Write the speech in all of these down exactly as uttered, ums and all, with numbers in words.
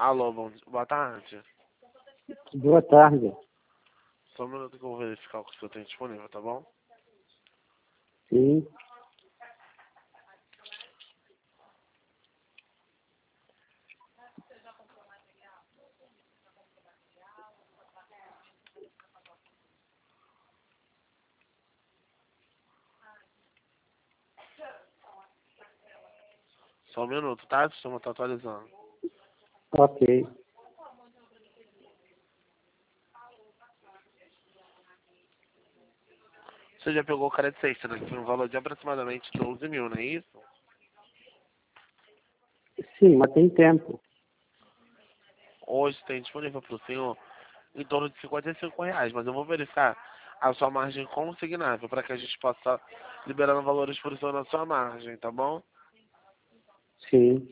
Alô, bom dia. Boa tarde. Boa tarde. Só um minuto que eu vou verificar o que o senhor tem disponível, tá bom? Sim. Só um minuto, tá? O sistema tá atualizando. Ok. Você já pegou o crédito extra, né? Que foi um valor de aproximadamente doze mil, não é isso? Sim, mas tem tempo. Hoje tem disponível para o senhor em torno de cinquenta e cinco reais, mas eu vou verificar a sua margem consignável para que a gente possa liberando valores por senhor na sua margem, tá bom? Sim.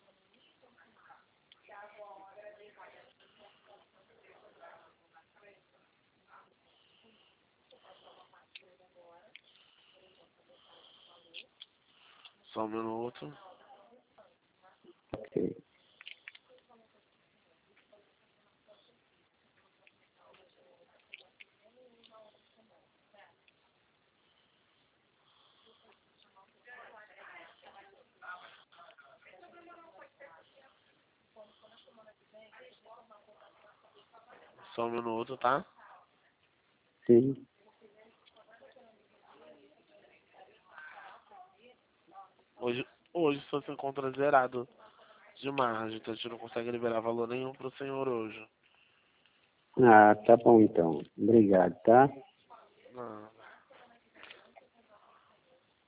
Só um minuto. Ok. Só um minuto, tá? Sim. Hoje, hoje só se encontra zerado de margem, então a gente não consegue liberar valor nenhum para o senhor hoje. Ah, tá bom então. Obrigado, tá? Ah.